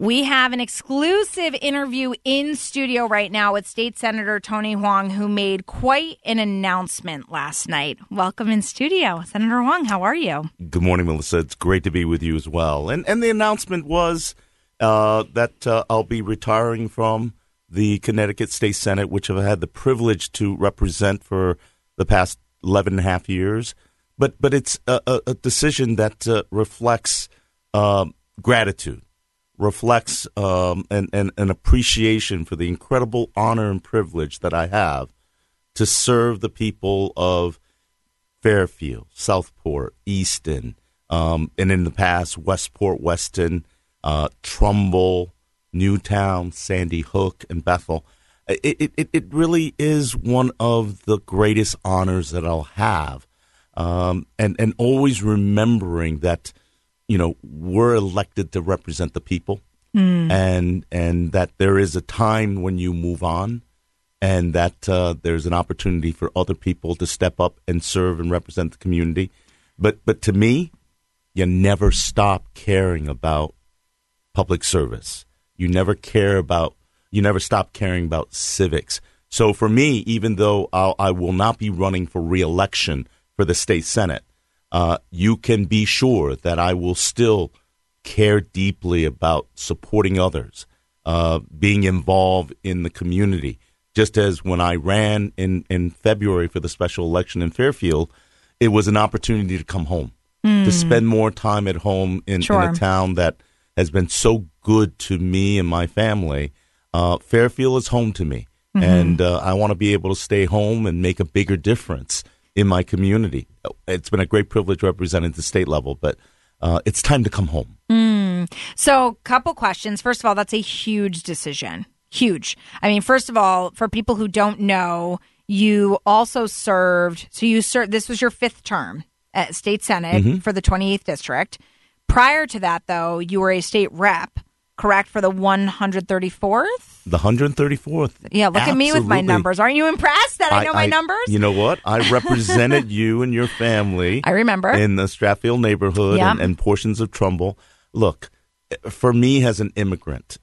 We have an exclusive interview in studio right now with State Senator Tony Hwang, who made quite an announcement last night. Welcome in studio. Senator Hwang, how are you? Good morning, Melissa. It's great to be with you as well. And the announcement was that I'll be retiring from the Connecticut State Senate, which I've had the privilege to represent for the past 11 and a half years. But it's a decision that reflects gratitude, reflects an appreciation for the incredible honor and privilege that I have to serve the people of Fairfield, Southport, Easton, and in the past, Westport, Weston, Trumbull, Newtown, Sandy Hook, and Bethel. It really is one of the greatest honors that I'll have. And always remembering that, you know, we're elected to represent the people, and that there is a time when you move on, and that there's an opportunity for other people to step up and serve and represent the community. But to me, you never stop caring about public service. You never stop caring about civics. So for me, even though I will not be running for re-election for the state Senate, you can be sure that I will still care deeply about supporting others, being involved in the community. Just as when I ran in February for the special election in Fairfield, it was an opportunity to come home, to spend more time at home in a town that has been so good to me and my family. Fairfield is home to me, and I want to be able to stay home and make a bigger difference in my community. It's been a great privilege representing the state level, but it's time to come home. So, couple questions. First of all, that's a huge decision. Huge. I mean, first of all, for people who don't know, you also served, this was your fifth term at State Senate for the 28th District. Prior to that, though, you were a state rep, correct, for the 134th? The 134th. Yeah, look at me with my numbers. Aren't you impressed that I know my numbers? You know what? I represented you and your family. I remember. In the Stratfield neighborhood and portions of Trumbull. Look, for me as an immigrant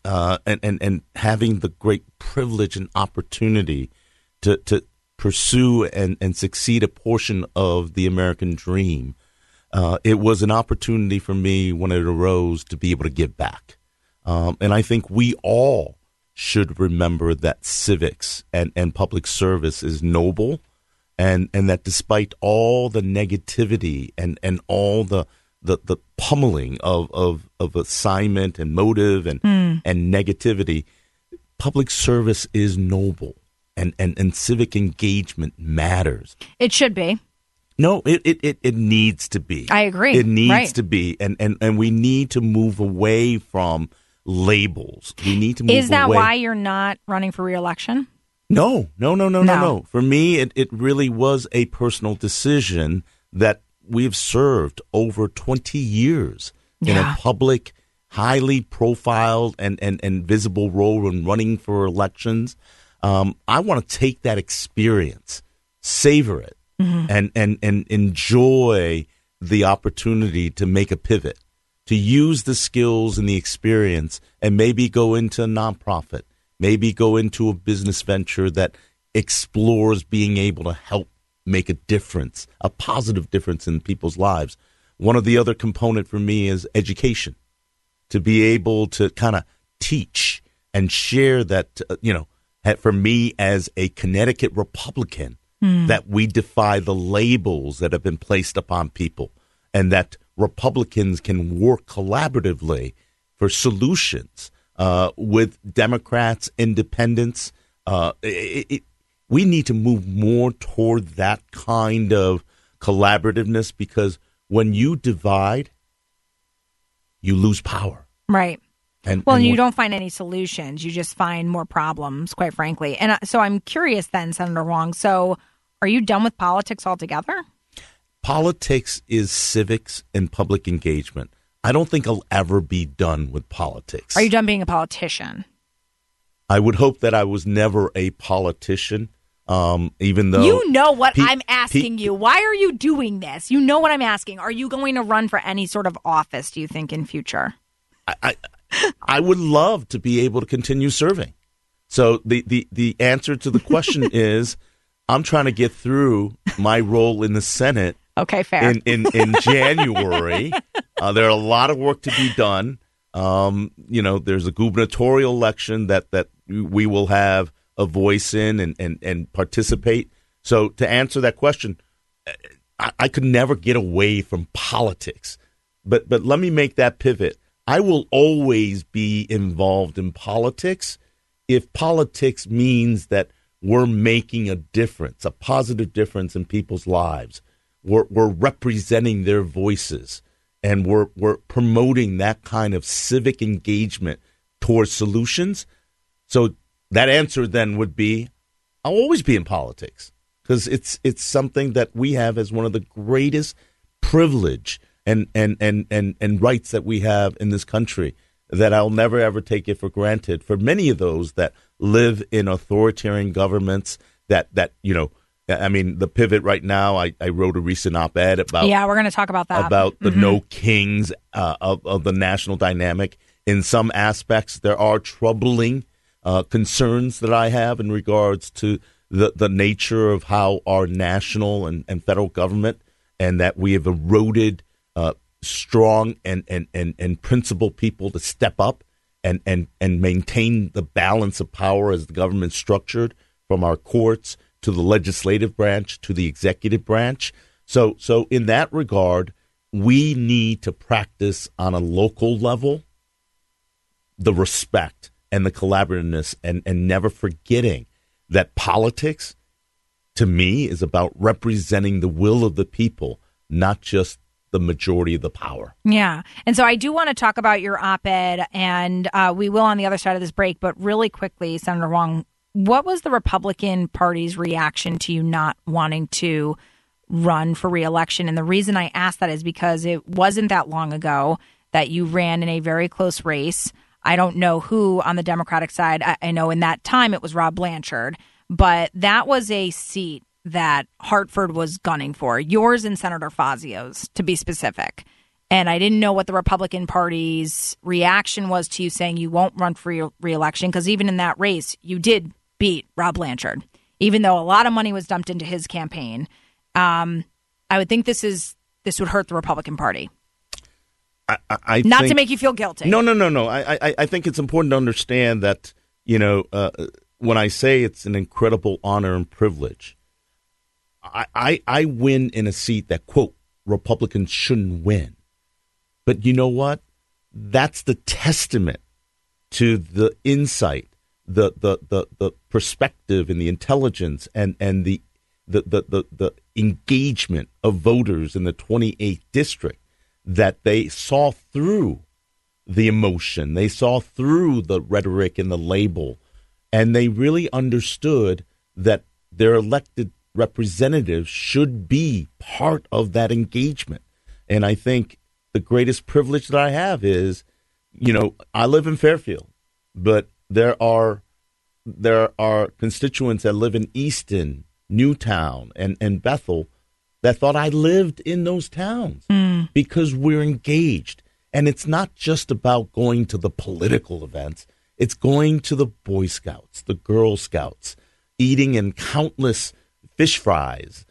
and having the great privilege and opportunity to pursue and succeed a portion of the American dream, it was an opportunity for me when it arose to be able to give back. And I think we all should remember that civics and public service is noble, and that despite all the negativity and all the pummeling of assignment and motive and negativity, public service is noble, and civic engagement matters. It should be. No, it needs to be. I agree. It needs to be, and we need to move away from labels. We need to move away. Is that why you're not running for re-election? No. For me, it really was a personal decision that we've served over 20 years in a public, highly profiled and visible role in running for elections. I want to take that experience, savor it, and enjoy the opportunity to make a pivot, to use the skills and the experience and maybe go into a nonprofit, maybe go into a business venture that explores being able to help make a difference, a positive difference in people's lives. One of the other component for me is education, to be able to kind of teach and share that, for me as a Connecticut Republican, that we defy the labels that have been placed upon people, and that Republicans can work collaboratively for solutions with Democrats, independents. We need to move more toward that kind of collaborativeness, because when you divide, you lose power. Right. And you don't find any solutions. You just find more problems, quite frankly. And so I'm curious then, Senator Hwang, so are you done with politics altogether? Politics is civics and public engagement. I don't think I'll ever be done with politics. Are you done being a politician? I would hope that I was never a politician, even though... You know what I'm asking you. Why are you doing this? You know what I'm asking. Are you going to run for any sort of office, do you think, in future? I would love to be able to continue serving. So the answer to the question is, I'm trying to get through my role in the Senate. Okay, fair. In January. There are a lot of work to be done. There's a gubernatorial election that we will have a voice in and participate. So to answer that question, I could never get away from politics. But let me make that pivot. I will always be involved in politics if politics means that we're making a difference, a positive difference in people's lives. We're representing their voices, and we're promoting that kind of civic engagement towards solutions. So that answer then would be, I'll always be in politics, because it's something that we have as one of the greatest privilege and rights that we have in this country, that I'll never, ever take it for granted. For many of those that live in authoritarian governments the pivot right now, I wrote a recent op-ed about... Yeah, we're going to talk about that. About the no kings of the national dynamic. In some aspects, there are troubling concerns that I have in regards to the nature of how our national and federal government, and that we have eroded strong and principled people to step up and maintain the balance of power as the government's structured, from our courts to the legislative branch to the executive branch. So in that regard, we need to practice on a local level the respect and the collaborativeness, and never forgetting that politics, to me, is about representing the will of the people, not just the majority of the power. Yeah. And so I do want to talk about your op-ed, and we will on the other side of this break. But really quickly, Senator Hwang, what was the Republican Party's reaction to you not wanting to run for re-election? And the reason I ask that is because it wasn't that long ago that you ran in a very close race. I don't know who on the Democratic side. I know in that time it was Rob Blanchard, but that was a seat that Hartford was gunning for, yours and Senator Fazio's, to be specific. And I didn't know what the Republican Party's reaction was to you saying you won't run for re-election, because even in that race, you did beat Rob Blanchard, even though a lot of money was dumped into his campaign. I would think this would hurt the Republican Party. I Not think, to make you feel guilty. No. I think it's important to understand that, when I say it's an incredible honor and privilege, I win in a seat that, quote, Republicans shouldn't win. But you know what? That's the testament to the insight, the perspective and the intelligence and the engagement of voters in the 28th district, that they saw through the emotion, they saw through the rhetoric and the label, and they really understood that their elected representatives should be part of that engagement. And I think the greatest privilege that I have is, I live in Fairfield, but there are constituents that live in Easton, Newtown, and Bethel that thought I lived in those towns because we're engaged. And it's not just about going to the political events. It's going to the Boy Scouts, the Girl Scouts, eating in countless fish fries,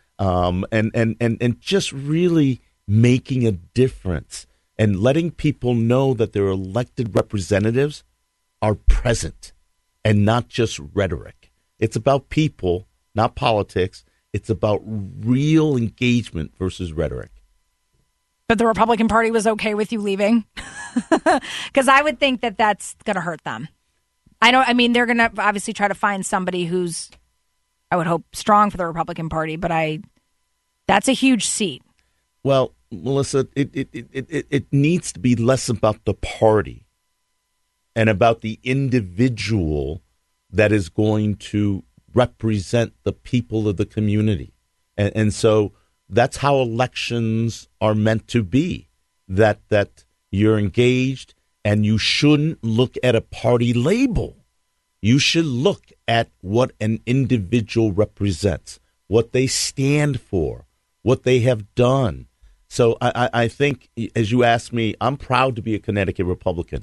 and just really making a difference and letting people know that their elected representatives are present and not just rhetoric. It's about people, not politics. It's about real engagement versus rhetoric. But the Republican Party was okay with you leaving? Because I would think that that's going to hurt them. They're going to obviously try to find somebody who's, I would hope, strong for the Republican Party, but that's a huge seat. Well, Melissa, it needs to be less about the party and about the individual that is going to represent the people of the community. And so that's how elections are meant to be, that you're engaged, and you shouldn't look at a party label. You should look at what an individual represents, what they stand for, what they have done. So I think, as you asked me, I'm proud to be a Connecticut Republican,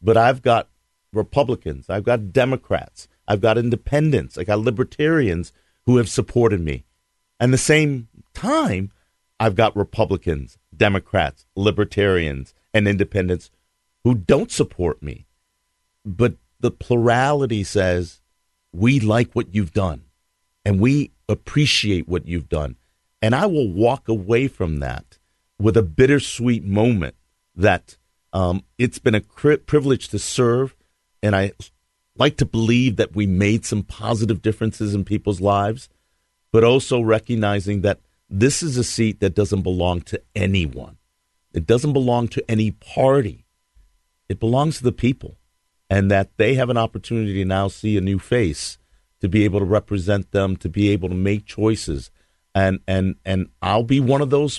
but I've got Republicans, I've got Democrats, I've got independents, I got libertarians who have supported me. And the same time, I've got Republicans, Democrats, libertarians, and independents who don't support me. But the plurality says, we like what you've done, and we appreciate what you've done. And I will walk away from that with a bittersweet moment that it's been a privilege to serve, and I like to believe that we made some positive differences in people's lives, but also recognizing that this is a seat that doesn't belong to anyone. It doesn't belong to any party. It belongs to the people, and that they have an opportunity to now see a new face, to be able to represent them, to be able to make choices. And I'll be one of those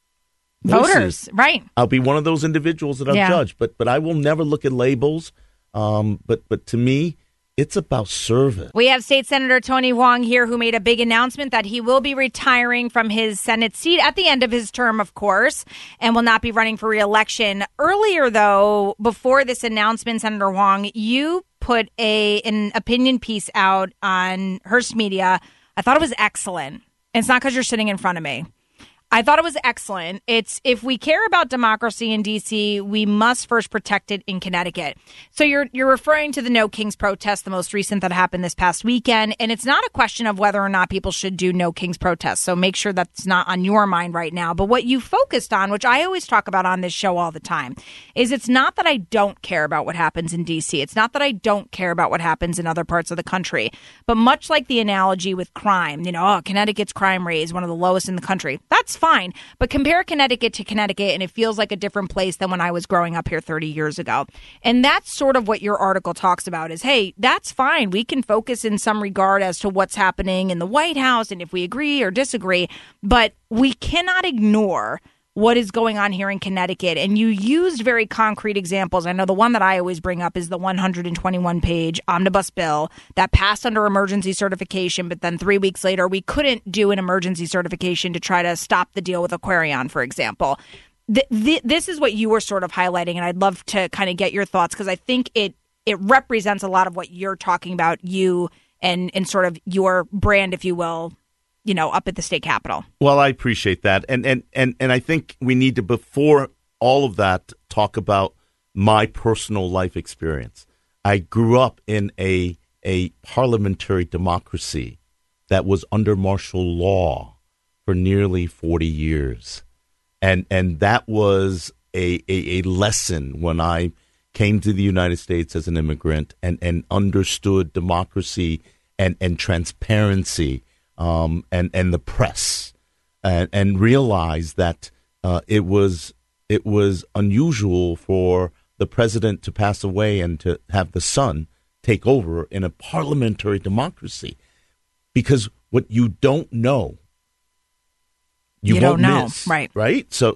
voters, right? I'll be one of those individuals that I'll judge, but I will never look at labels. But to me, it's about service. We have State Senator Tony Hwang here, who made a big announcement that he will be retiring from his Senate seat at the end of his term, of course, and will not be running for re-election. Earlier, though, before this announcement, Senator Hwang, you put an opinion piece out on Hearst Media. I thought it was excellent. It's not because you're sitting in front of me. I thought it was excellent. It's, if we care about democracy in D.C., we must first protect it in Connecticut. So you're referring to the No Kings protest, the most recent that happened this past weekend. And it's not a question of whether or not people should do No Kings protests. So make sure that's not on your mind right now. But what you focused on, which I always talk about on this show all the time, is it's not that I don't care about what happens in D.C. It's not that I don't care about what happens in other parts of the country. But much like the analogy with crime, Connecticut's crime rate is one of the lowest in the country. That's fine. But compare Connecticut to Connecticut, and it feels like a different place than when I was growing up here 30 years ago. And that's sort of what your article talks about is, hey, that's fine. We can focus in some regard as to what's happening in the White House and if we agree or disagree, but we cannot ignore what is going on here in Connecticut. And you used very concrete examples. I know the one that I always bring up is the 121-page omnibus bill that passed under emergency certification, but then 3 weeks later, we couldn't do an emergency certification to try to stop the deal with Aquarion, for example. This is what you were sort of highlighting, and I'd love to kind of get your thoughts, because I think it represents a lot of what you're talking about, you and sort of your brand, if you will, up at the state capitol. Well, I appreciate that. And I think we need to, before all of that, talk about my personal life experience. I grew up in a parliamentary democracy that was under martial law for nearly 40 years. And that was a lesson when I came to the United States as an immigrant and understood democracy and transparency. And the press, and realized that it was unusual for the president to pass away and to have the son take over in a parliamentary democracy, because what you don't know, you won't don't know, miss, right? So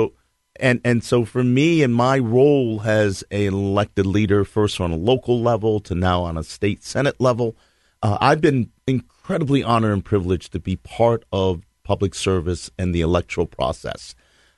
for me, in my role as an elected leader, first on a local level to now on a state Senate level, I've been incredibly honored and privileged to be part of public service and the electoral process.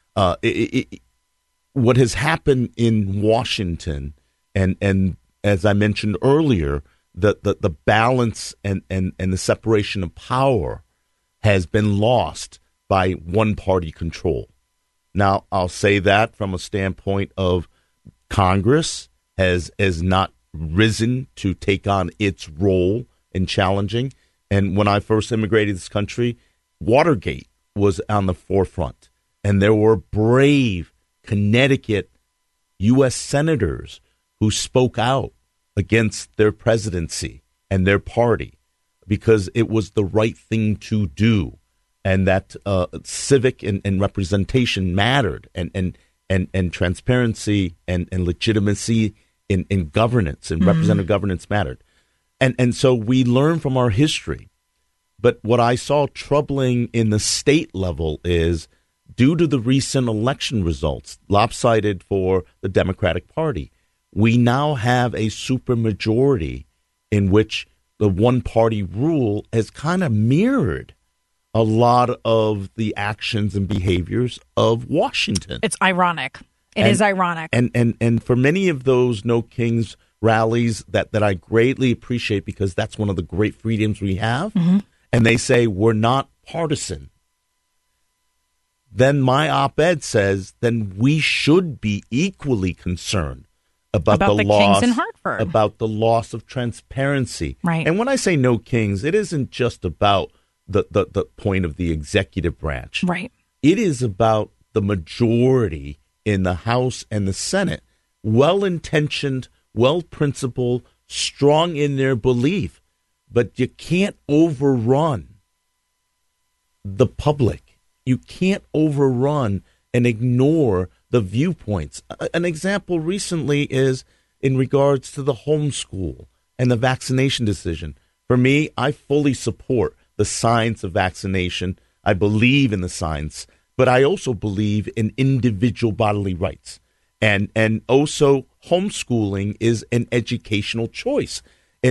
What has happened in Washington, and as I mentioned earlier, the balance and the separation of power has been lost by one-party control. Now, I'll say that from a standpoint of Congress has not risen to take on its role in challenging. And when I first immigrated to this country, Watergate was on the forefront. And there were brave Connecticut U.S. senators who spoke out against their presidency and their party because it was the right thing to do. And that civic and representation mattered, and transparency and legitimacy in governance and representative governance mattered. And so we learn from our history. But what I saw troubling in the state level is, due to the recent election results, lopsided for the Democratic Party, we now have a supermajority in which the one-party rule has kind of mirrored a lot of the actions and behaviors of Washington. It's ironic. It is ironic. And for many of those No Kings rallies that I greatly appreciate, because that's one of the great freedoms we have, and they say we're not partisan, then my op-ed says then we should be equally concerned about the loss, Kings in Hartford, about the loss of transparency. Right. And when I say No Kings, it isn't just about the point of the executive branch. Right. It is about the majority in the House and the Senate, well-intentioned, well-principled, strong in their belief, but you can't overrun the public. You can't overrun and ignore the viewpoints. An example recently is in regards to the homeschool and the vaccination decision. For me, I fully support the science of vaccination. I believe in the science, but I also believe in individual bodily rights. And also homeschooling is an educational choice.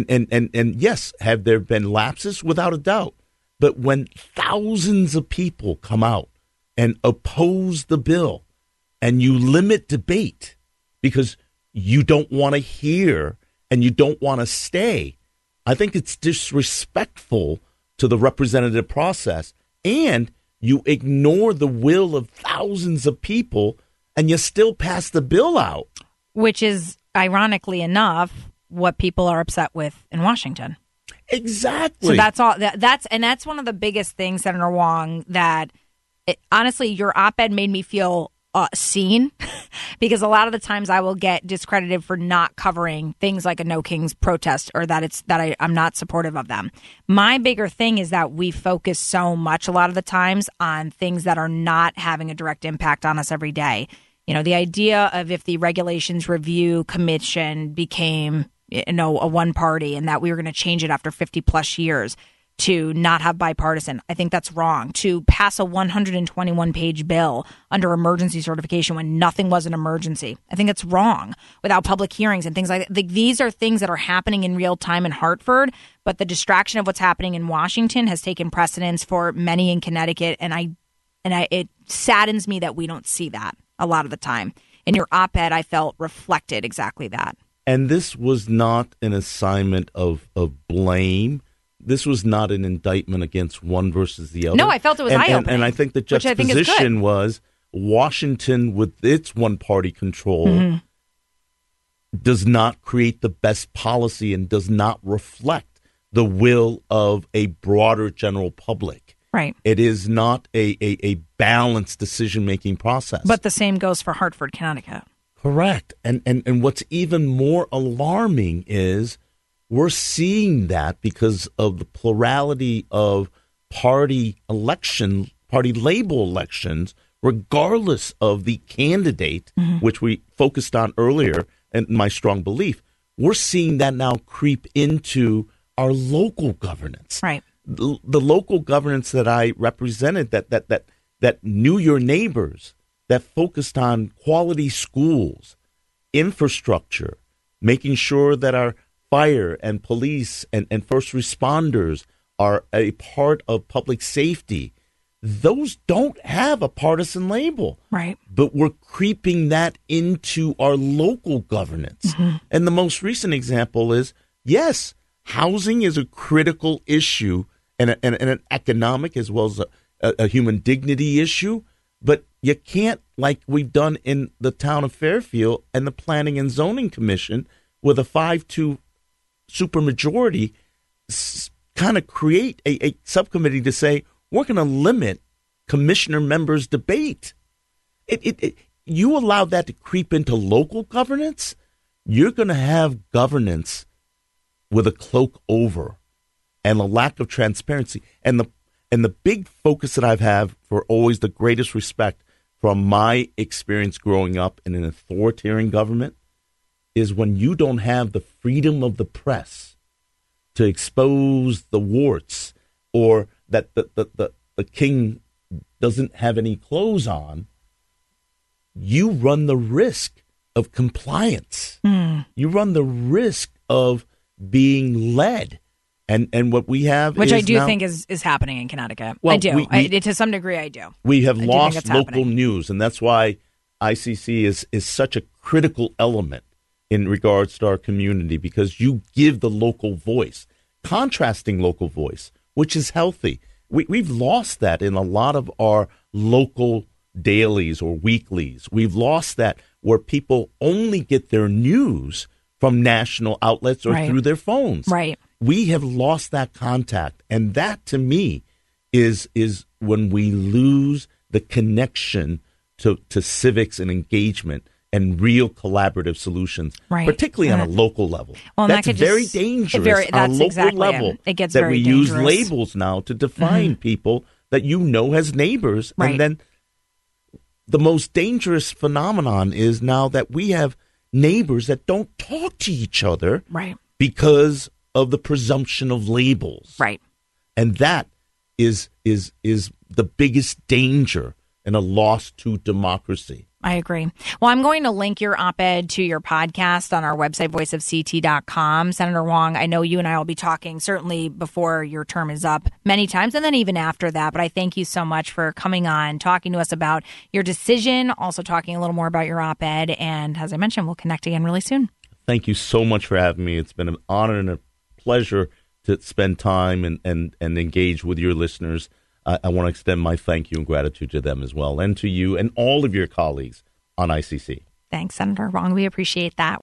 And yes, have there been lapses? Without a doubt. But when thousands of people come out and oppose the bill, and you limit debate because you don't want to hear and you don't want to stay, I think it's disrespectful to the representative process. And you ignore the will of thousands of people and you still pass the bill out. Which is, ironically enough, what people are upset with in Washington. Exactly. So that's all. That's one of the biggest things, Senator Wong, that honestly, your op-ed made me feel seen, because a lot of the times I will get discredited for not covering things like a No Kings protest, or that I'm not supportive of them. My bigger thing is that we focus so much a lot of the times on things that are not having a direct impact on us every day. You know, the idea of if the Regulations Review Commission became, a one party, and that we were going to change it after 50 plus years to not have bipartisan. I think that's wrong. To pass a 121-page bill under emergency certification when nothing was an emergency, I think it's wrong, without public hearings and things like that. These are things that are happening in real time in Hartford, but the distraction of what's happening in Washington has taken precedence for many in Connecticut, and it saddens me that we don't see that a lot of the time. In your op-ed, I felt reflected exactly that. And this was not an assignment of blame. This was not an indictment against one versus the other. No, I felt it was eye-opening. And I think the juxtaposition was Washington, with its one-party control, does not create the best policy and does not reflect the will of a broader general public. Right. It is not a balanced decision-making process. But the same goes for Hartford, Connecticut. Correct. And what's even more alarming is we're seeing that because of the plurality of party label elections, regardless of the candidate, which we focused on earlier, and my strong belief, we're seeing that now creep into our local governance. Right. The local governance that I represented, that knew your neighbors, that focused on quality schools, infrastructure, making sure that our fire and police and first responders are a part of public safety. Those don't have a partisan label. Right. But we're creeping that into our local governance. And the most recent example is, yes, housing is a critical issue and an economic as well as a human dignity issue. But you can't, like we've done in the town of Fairfield and the Planning and Zoning Commission with a 5-2 supermajority, kind of create a subcommittee to say, we're going to limit commissioner members' debate. You allow that to creep into local governance, you're going to have governance with a cloak over and a lack of transparency. And the big focus that I've had for always the greatest respect from my experience growing up in an authoritarian government is when you don't have the freedom of the press to expose the warts, or that the king doesn't have any clothes on, you run the risk of compliance. You run the risk of being led. And what we have Which is I do now, think is happening in Connecticut. Well, I do. we to some degree, I do. We have I lost think it's local happening. news, and that's why ICC is such a critical element in regards to our community because you give the local voice, contrasting local voice, which is healthy. We've lost that in a lot of our local dailies or weeklies. We've lost that where people only get their news from national outlets or through their phones. Right. We have lost that contact. And that, to me, is when we lose the connection to civics and engagement and real collaborative solutions, particularly on a local level. Well, that's very dangerous on a local level. It gets that very we dangerous. use labels now to define people that you know as neighbors. Right. And then the most dangerous phenomenon is now that we have neighbors that don't talk to each other because of the presumption of labels. Right. And that is the biggest danger and a loss to democracy. I agree. Well, I'm going to link your op-ed to your podcast on our website, voiceofct.com. Senator Hwang, I know you and I will be talking certainly before your term is up many times and then even after that. But I thank you so much for coming on, talking to us about your decision, also talking a little more about your op-ed. And as I mentioned, we'll connect again really soon. Thank you so much for having me. It's been an honor and a pleasure to spend time and engage with your listeners. I want to extend my thank you and gratitude to them as well, and to you and all of your colleagues on ICC. Thanks, Senator Hwang. We appreciate that.